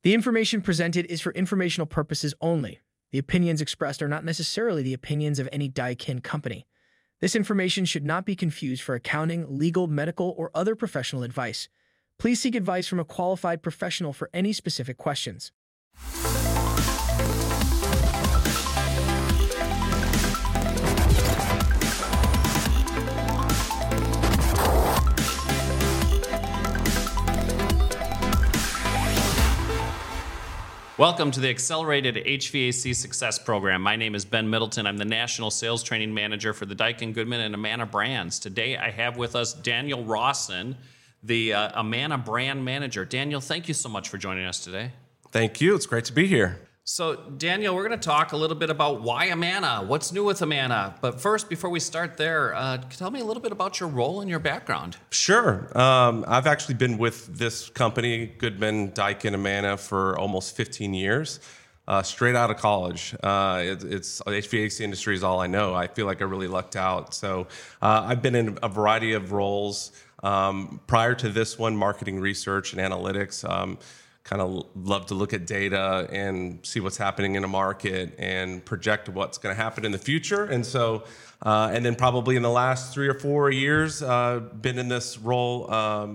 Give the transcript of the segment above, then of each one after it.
The information presented is for informational purposes only. The opinions expressed are not necessarily the opinions of any Daikin company. This information should not be confused for accounting, legal, medical, or other professional advice. Please seek advice from a qualified professional for any specific questions. Welcome to the Accelerated HVAC Success Program. My name is Ben Middleton. I'm the National Sales Training Manager for the Daikin, Goodman, and Amana brands. Today I have with us Daniel Rawson, the Amana brand manager. Daniel, thank you so much for joining us today. Thank you. It's great to be here. So, Daniel, we're going to talk a little bit about why Amana, what's new with Amana. But first, before we start there, tell me a little bit about your role and your background. Sure. I've actually been with this company, Goodman, Daikin, Amana, for almost 15 years, straight out of college. It's HVAC industry is all I know. I feel like I really lucked out. So I've been in a variety of roles. Prior to this one, marketing research and analytics. Kind of love to look at data and see what's happening in a market and project what's going to happen in the future. And so, and then probably in the last 3 or 4 years, been in this role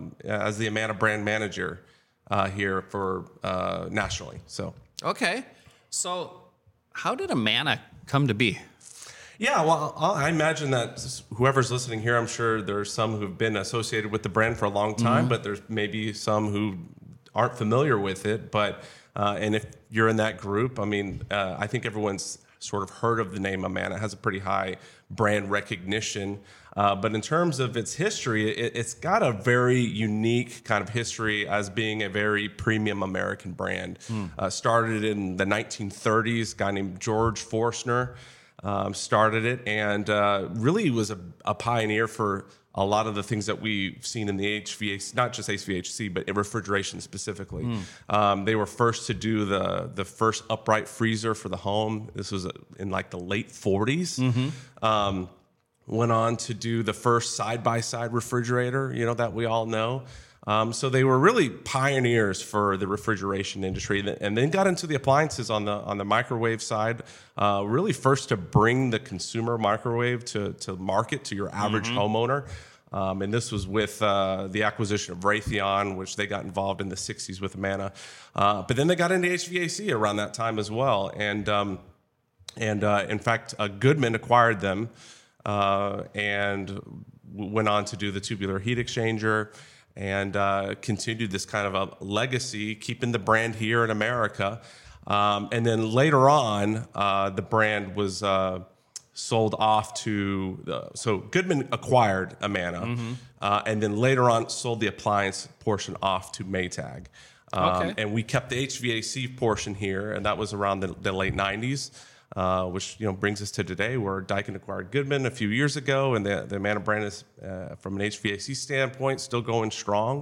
as the Amana brand manager here for nationally. So, okay. So, how did Amana come to be? Yeah, well, I imagine that whoever's listening here, I'm sure there's some who've been associated with the brand for a long time, but there's maybe some who aren't familiar with it, but and if you're in that group, I mean, I think everyone's sort of heard of the name Amana. It has a pretty high brand recognition, but in terms of its history, it's got a very unique kind of history as being a very premium American brand. Started in the 1930s, a guy named George Forstner started it, and really was a pioneer for a lot of the things that we've seen in the HVAC, not just HVAC, but in refrigeration specifically. They were first to do the first upright freezer for the home. This was in like the late 40s. Went on to do the first side-by-side refrigerator, that we all know. So they were really pioneers for the refrigeration industry, and then got into the appliances on the microwave side. Really first to bring the consumer microwave to market to your average homeowner. And this was with the acquisition of Raytheon, which they got involved in the 60s with Amana. But then they got into HVAC around that time as well. And in fact, Goodman acquired them and went on to do the tubular heat exchanger and continued this kind of a legacy, keeping the brand here in America. And then later on, the brand was sold off to, so Goodman acquired Amana, and then later on sold the appliance portion off to Maytag. And we kept the HVAC portion here, and that was around the late 90s, which brings us to today, where Daikin acquired Goodman a few years ago, and the Amana brand is, from an HVAC standpoint, still going strong,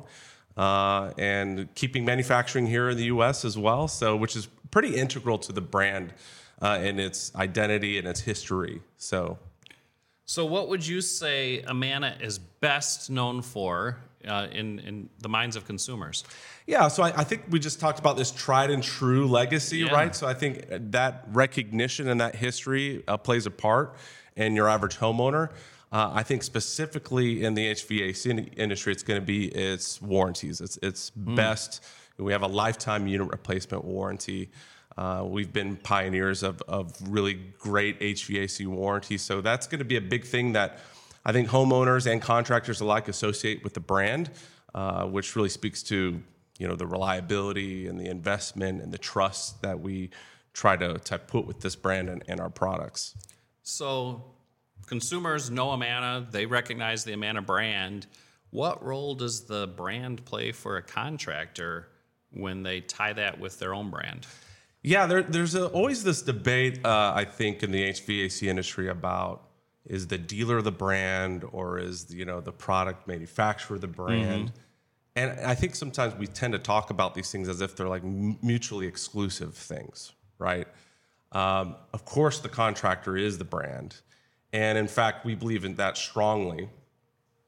and keeping manufacturing here in the U.S. as well, so which is pretty integral to the brand and its identity and its history. So what would you say Amana is best known for in the minds of consumers? Yeah, so I think we just talked about this tried and true legacy, right? So I think that recognition and that history plays a part in your average homeowner. I think specifically in the HVAC industry, it's going to be its warranties. It's best. We have a lifetime unit replacement warranty. We've been pioneers of really great HVAC warranty. So that's going to be a big thing that I think homeowners and contractors alike associate with the brand, which really speaks to the reliability and the investment and the trust that we try to put with this brand and our products. So consumers know Amana. They recognize the Amana brand. What role does the brand play for a contractor when they tie that with their own brand? Yeah, there's always this debate, I think, in the HVAC industry about, is the dealer the brand or is the product manufacturer the brand? And I think sometimes we tend to talk about these things as if they're like mutually exclusive things, right? Of course, the contractor is the brand. And in fact, we believe in that strongly.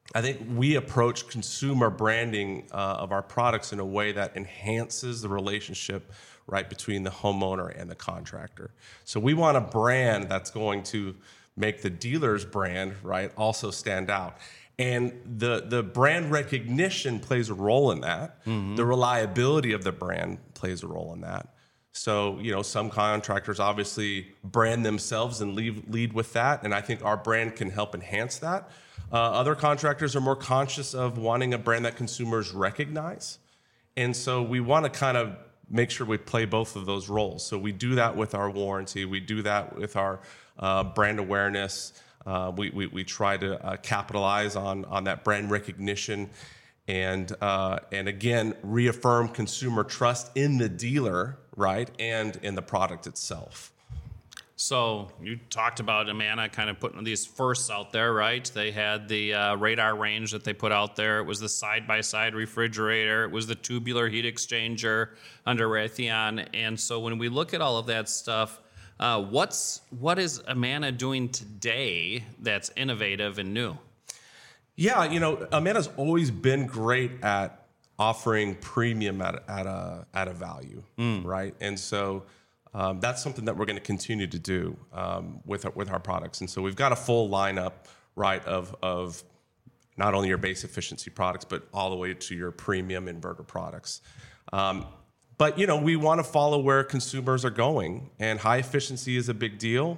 I think we approach consumer branding of our products in a way that enhances the relationship right between the homeowner and the contractor. So we want a brand that's going to make the dealer's brand right also stand out. And the brand recognition plays a role in that. Mm-hmm. The reliability of the brand plays a role in that. So, some contractors obviously brand themselves and lead with that. And I think our brand can help enhance that. Other contractors are more conscious of wanting a brand that consumers recognize. And so we want to kind of make sure we play both of those roles. So we do that with our warranty. We do that with our brand awareness. We try to capitalize on that brand recognition and again, reaffirm consumer trust in the dealer, right, and in the product itself. So you talked about Amana kind of putting these firsts out there, right? They had the radar range that they put out there. It was the side-by-side refrigerator. It was the tubular heat exchanger under Raytheon. And so when we look at all of that stuff, what is Amana doing today that's innovative and new? Yeah, Amana's always been great at offering premium at a value, right? And so that's something that we're going to continue to do with our products. And so we've got a full lineup, right, of not only your base efficiency products, but all the way to your premium inverter products. But, we want to follow where consumers are going, and high efficiency is a big deal.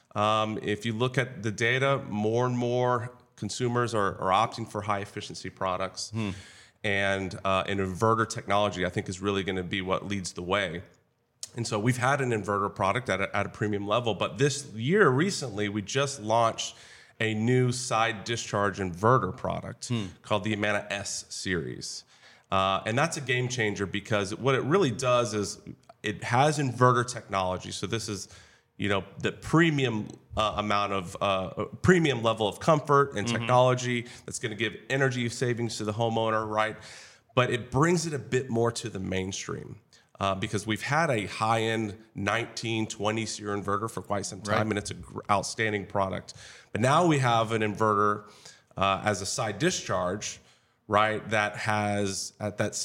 If you look at the data, more and more consumers are opting for high efficiency products. And an inverter technology, I think, is really going to be what leads the way. And so we've had an inverter product at a premium level, but this year, recently, we just launched a new side discharge inverter product called the Amana S series. And that's a game changer because what it really does is it has inverter technology. So this is, the premium amount of premium level of comfort and technology that's going to give energy savings to the homeowner, right? But it brings it a bit more to the mainstream. Because we've had a high-end 1920 SEER inverter for quite some time, and it's an outstanding product. But now we have an inverter as a side discharge, right, that has at that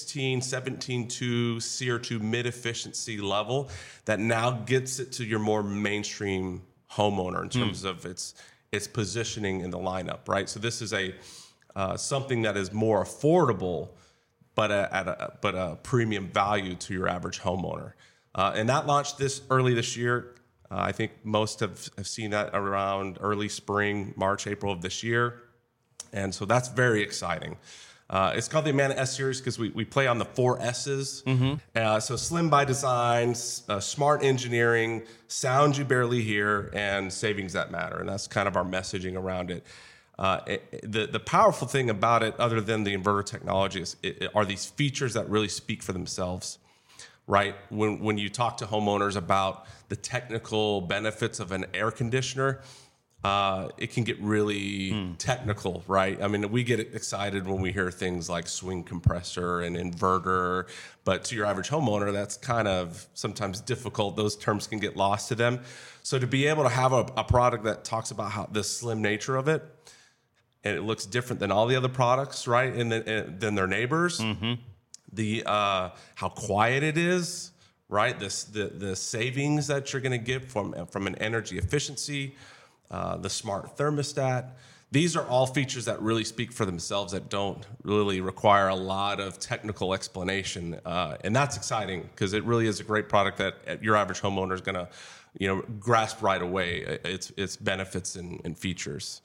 17.2 SEER2 mid-efficiency level that now gets it to your more mainstream homeowner in terms of its positioning in the lineup, right? So this is something that is more affordable, but a premium value to your average homeowner. And that launched early this year. I think most have seen that around early spring, March, April of this year. And so that's very exciting. It's called the Amana S series because we play on the 4 S's. So slim by design, smart engineering, sound you barely hear, and savings that matter. And that's kind of our messaging around it. The powerful thing about it, other than the inverter technology, are these features that really speak for themselves, right? When you talk to homeowners about the technical benefits of an air conditioner, it can get really technical, right? I mean, we get excited when we hear things like swing compressor and inverter, but to your average homeowner, that's kind of sometimes difficult. Those terms can get lost to them. So to be able to have a product that talks about how the slim nature of it, and it looks different than all the other products, right? And than their neighbors. The how quiet it is, right? The savings that you're going to get from an energy efficiency, the smart thermostat. These are all features that really speak for themselves that don't really require a lot of technical explanation, and that's exciting because it really is a great product that your average homeowner is going to, grasp right away its benefits and features.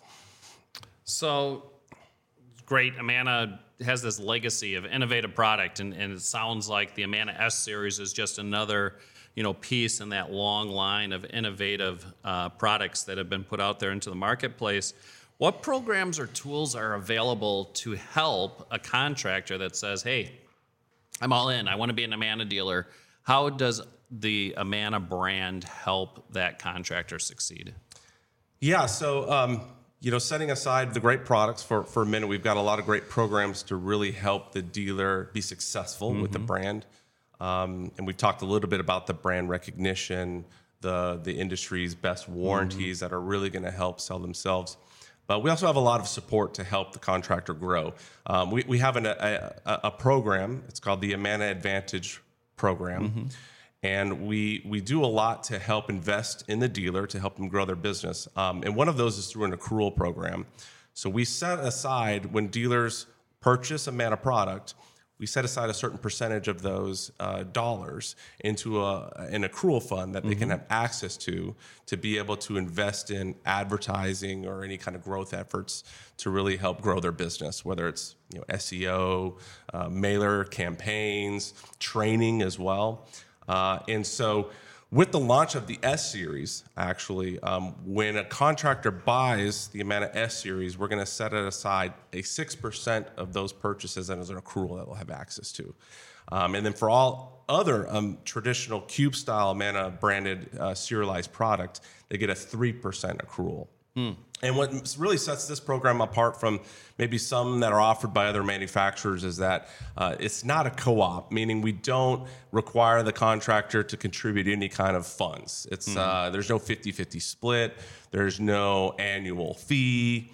So great. Amana has this legacy of innovative product, and it sounds like the Amana S series is just another, piece in that long line of innovative products that have been put out there into the marketplace. What programs or tools are available to help a contractor that says, "Hey, I'm all in. I want to be an Amana dealer." How does the Amana brand help that contractor succeed? Yeah. So. Setting aside the great products for a minute, we've got a lot of great programs to really help the dealer be successful with the brand. And we've talked a little bit about the brand recognition, the industry's best warranties that are really going to help sell themselves. But we also have a lot of support to help the contractor grow. We have a program. It's called the Amana Advantage program. And we do a lot to help invest in the dealer to help them grow their business. And one of those is through an accrual program. So we set aside, when dealers purchase a Amana product, we set aside a certain percentage of those dollars into an accrual fund that they can have access to be able to invest in advertising or any kind of growth efforts to really help grow their business, whether it's SEO, mailer campaigns, training as well. And so with the launch of the S-Series, actually, when a contractor buys the Amana S-Series, we're going to set it aside a 6% of those purchases as an accrual that they'll have access to. And then for all other traditional Cube-style Amana branded serialized product, they get a 3% accrual. And what really sets this program apart from maybe some that are offered by other manufacturers is that it's not a co-op, meaning we don't require the contractor to contribute any kind of funds. It's there's no 50-50 split. There's no annual fee.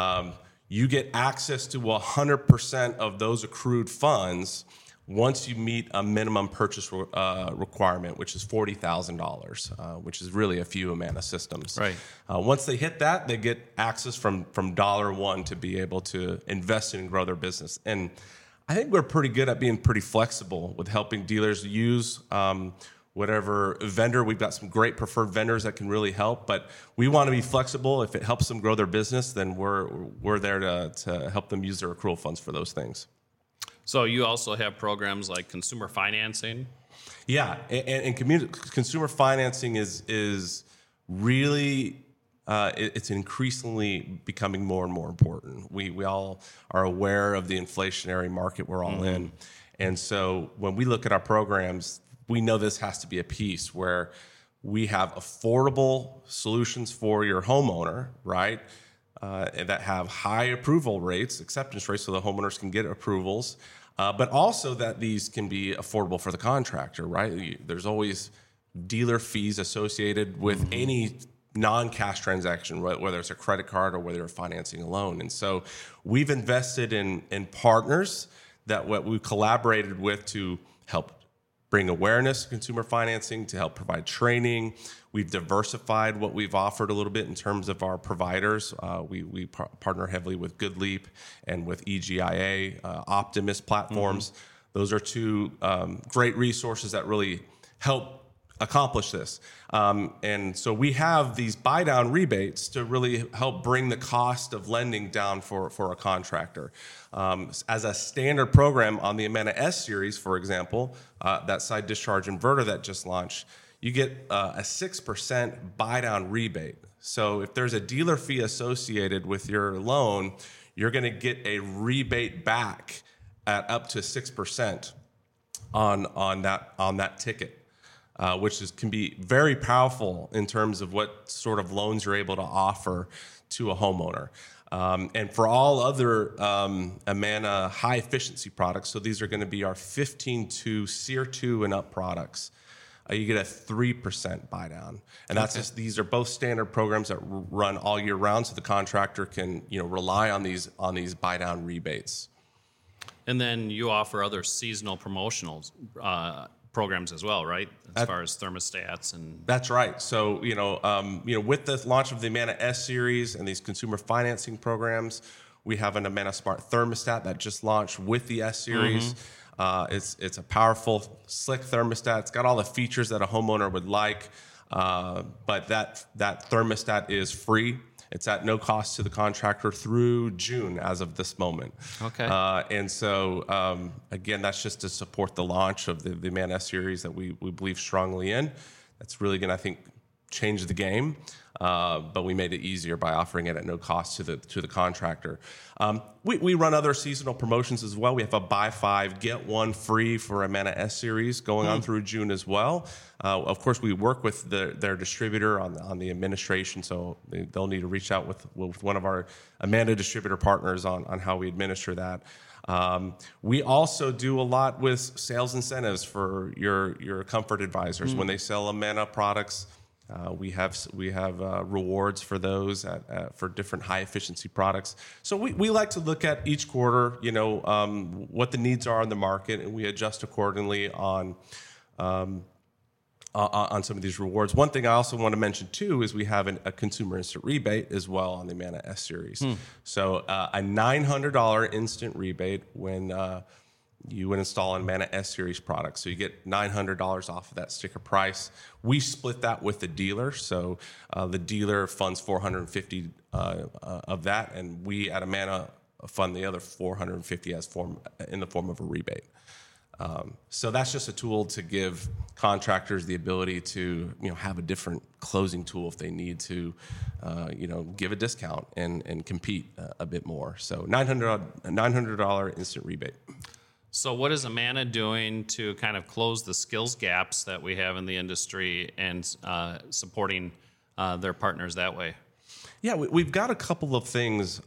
You get access to 100% of those accrued funds once you meet a minimum purchase requirement, which is $40,000, which is really a few Amana systems. Right. Once they hit that, they get access from dollar one to be able to invest in and grow their business. And I think we're pretty good at being pretty flexible with helping dealers use whatever vendor. We've got some great preferred vendors that can really help, but we want to be flexible. If it helps them grow their business, then we're there to help them use their accrual funds for those things. So you also have programs like consumer financing? Yeah, and consumer financing is really, it's increasingly becoming more and more important. We all are aware of the inflationary market we're all in. And so when we look at our programs, we know this has to be a piece where we have affordable solutions for your homeowner, right? That have high approval rates, acceptance rates, so the homeowners can get approvals, but also that these can be affordable for the contractor, right? There's always dealer fees associated with any non-cash transaction, whether it's a credit card or whether you're financing a loan. And so we've invested in partners that we've collaborated with to help bring awareness to consumer financing, to help provide training. We've diversified what we've offered a little bit in terms of our providers. We partner heavily with GoodLeap and with EGIA, Optimus platforms. Those are two great resources that really help accomplish this. And so we have these buy-down rebates to really help bring the cost of lending down for a contractor. As a standard program on the Amana S-Series, for example, that side discharge inverter that just launched, you get a 6% buy-down rebate. So if there's a dealer fee associated with your loan, you're going to get a rebate back at up to 6% on that ticket. Which can be very powerful in terms of what sort of loans you're able to offer to a homeowner. And for all other Amana high efficiency products, so these are going to be our 15.2 SEER 2 and up products, you get a 3% buy down. And that's just, these are both standard programs that run all year round, so the contractor can rely on these buy down rebates. And then you offer other seasonal promotional programs as well, right? As far as thermostats and... That's right. So, with the launch of the Amana S-Series and these consumer financing programs, we have an Amana Smart Thermostat that just launched with the S-Series. It's a powerful, slick thermostat. It's got all the features that a homeowner would like, but that thermostat is free. It's at no cost to the contractor through June as of this moment. Okay. And so, again, that's just to support the launch of the Amana S-Series that we believe strongly in. That's really going to, I think, change the game. But we made it easier by offering it at no cost to the contractor. We run other seasonal promotions as well. We have a buy 5, get 1 free for Amana S-Series going on through June as well. Of course, we work with their distributor on the administration, so they'll need to reach out with one of our Amana distributor partners on how we administer that. We also do a lot with sales incentives for your comfort advisors when they sell Amana products. We have rewards for those for different high efficiency products. So we like to look at each quarter, what the needs are in the market, and we adjust accordingly on some of these rewards. One thing I also want to mention too is we have a consumer instant rebate as well on the Amana S series. So a $900 instant rebate when you would install an Amana S series product. So you get $900 off of that sticker price. We split that with the dealer. So the dealer funds $450 of that, and we at Amana fund the other $450 in the form of a rebate. So that's just a tool to give contractors the ability to have a different closing tool if they need to give a discount and compete a bit more. So $900 instant rebate. So what is Amana doing to kind of close the skills gaps that we have in the industry and supporting their partners that way? Yeah, we've got a couple of things.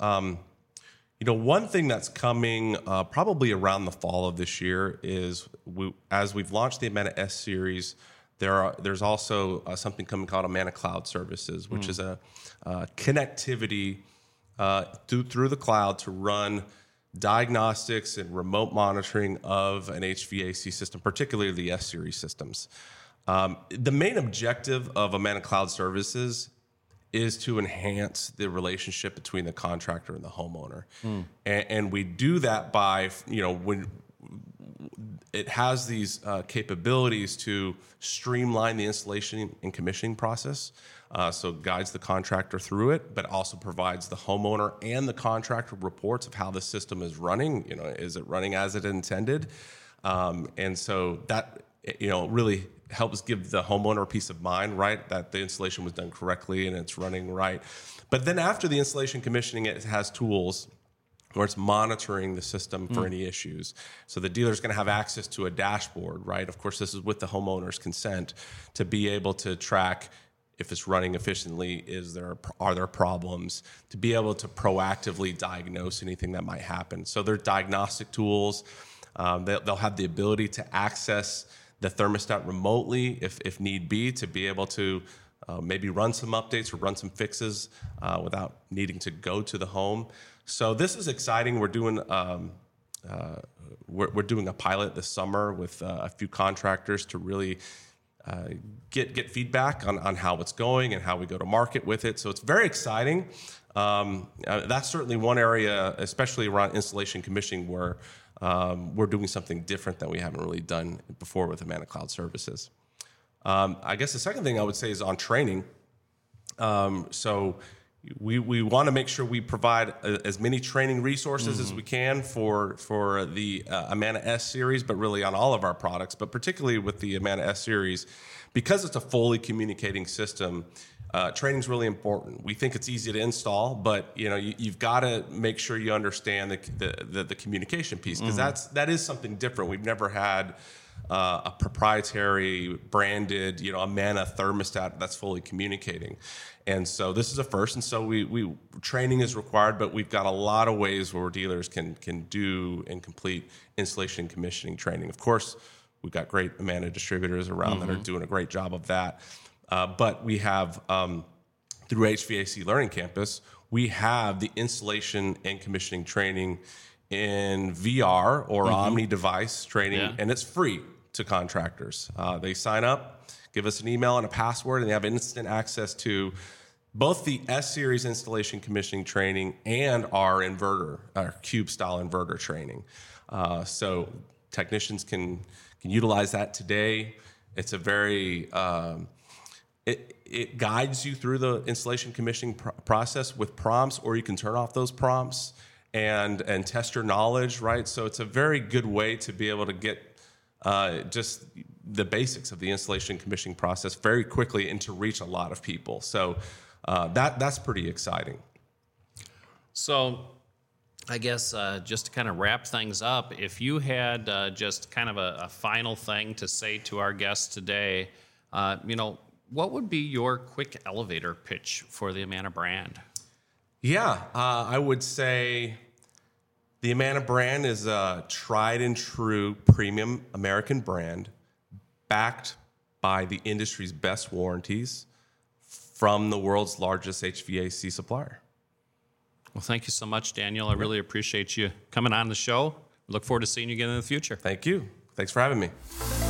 One thing that's coming probably around the fall of this year is as we've launched the Amana S series, there's also something coming called Amana Cloud Services, which is a connectivity through the cloud to run diagnostics and remote monitoring of an HVAC system, particularly the S series systems. The main objective of Amana Cloud Services is to enhance the relationship between the contractor and the homeowner. And we do that by, when it has these capabilities to streamline the installation and commissioning process. So it guides the contractor through it, but also provides the homeowner and the contractor reports of how the system is running. Is it running as it intended? And so that, really helps give the homeowner peace of mind, right? That the installation was done correctly and it's running right. But then after the installation commissioning, it has tools where it's monitoring the system for any issues. So the dealer's going to have access to a dashboard, right? Of course, this is with the homeowner's consent to be able to track if it's running efficiently, are there problems, to be able to proactively diagnose anything that might happen. So they're diagnostic tools. They'll have the ability to access the thermostat remotely if need be, to be able to maybe run some updates or run some fixes without needing to go to the home. So this is exciting. We're doing we're doing a pilot this summer with a few contractors to really get feedback on how it's going and how we go to market with it. So it's very exciting. That's certainly one area, especially around installation commissioning, where we're doing something different that we haven't really done before with Amana Cloud Services. I guess the second thing I would say is on training. So we want to make sure we provide as many training resources as we can for the Amana S series, but really on all of our products, but particularly with the Amana S series, because it's a fully communicating system. Training is really important. We think it's easy to install, but you've got to make sure you understand the communication piece, because that is something different. We've never had a proprietary branded Amana thermostat that's fully communicating, and so this is a first. And so we training is required, but we've got a lot of ways where dealers can do and complete installation and commissioning training. Of course, we've got great Amana distributors around that are doing a great job of that. But we have, through HVAC Learning Campus, we have the installation and commissioning training in VR or Omni device training, and it's free to contractors. They sign up, give us an email and a password, and they have instant access to both the S-Series installation commissioning training and our inverter, our Cube-style inverter training. So technicians can utilize that today. It's a very... It guides you through the installation commissioning process with prompts, or you can turn off those prompts and test your knowledge, right? So it's a very good way to be able to get just the basics of the installation commissioning process very quickly and to reach a lot of people. So that's pretty exciting. So I guess just to kind of wrap things up, if you had just kind of a final thing to say to our guests today, what would be your quick elevator pitch for the Amana brand? Yeah, I would say the Amana brand is a tried and true premium American brand backed by the industry's best warranties, from the world's largest HVAC supplier. Well, thank you so much, Daniel. I really appreciate you coming on the show. Look forward to seeing you again in the future. Thank you. Thanks for having me.